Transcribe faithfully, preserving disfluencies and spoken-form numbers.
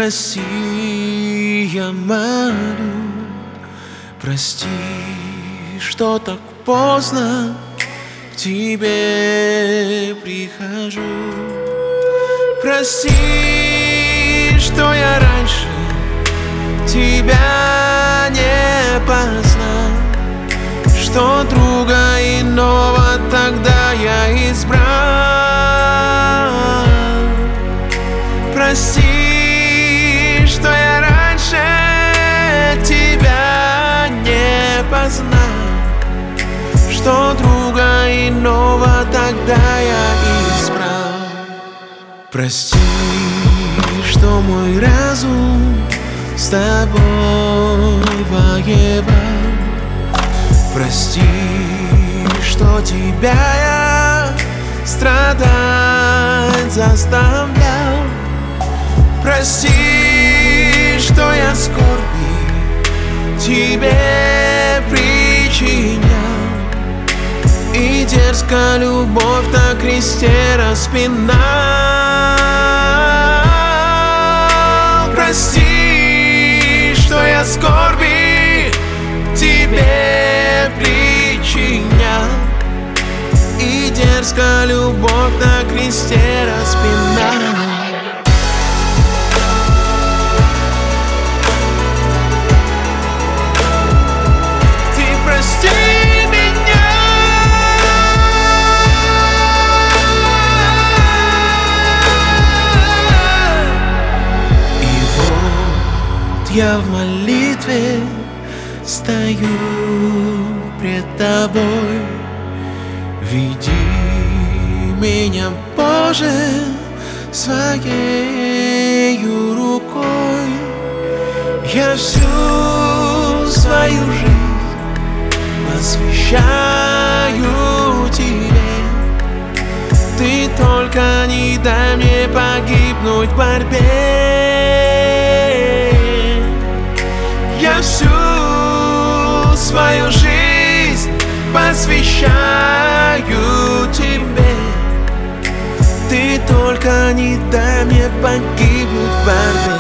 прости, я молю, прости, что так поздно к тебе прихожу. Прости, что я раньше тебя не познал, что друга иного тогда я избрал. Прости, что я раньше тебя не познал, что друга иного тогда я избрал. Прости, что мой разум с тобой воевал. Прости, что тебя я страдать заставлял. Прости, что я скорби тебе причинял, и дерзко любовь на кресте распинал. Прости, что я скорби тебе причинял, и дерзко любовь на кресте распинал. Я в молитве стою пред тобой. Веди меня, Боже, своею рукой. Я всю свою жизнь посвящаю тебе. Ты только не дай мне погибнуть в борьбе. Я всю свою жизнь посвящаю тебе. Ты только не дай мне погибнуть в борьбе.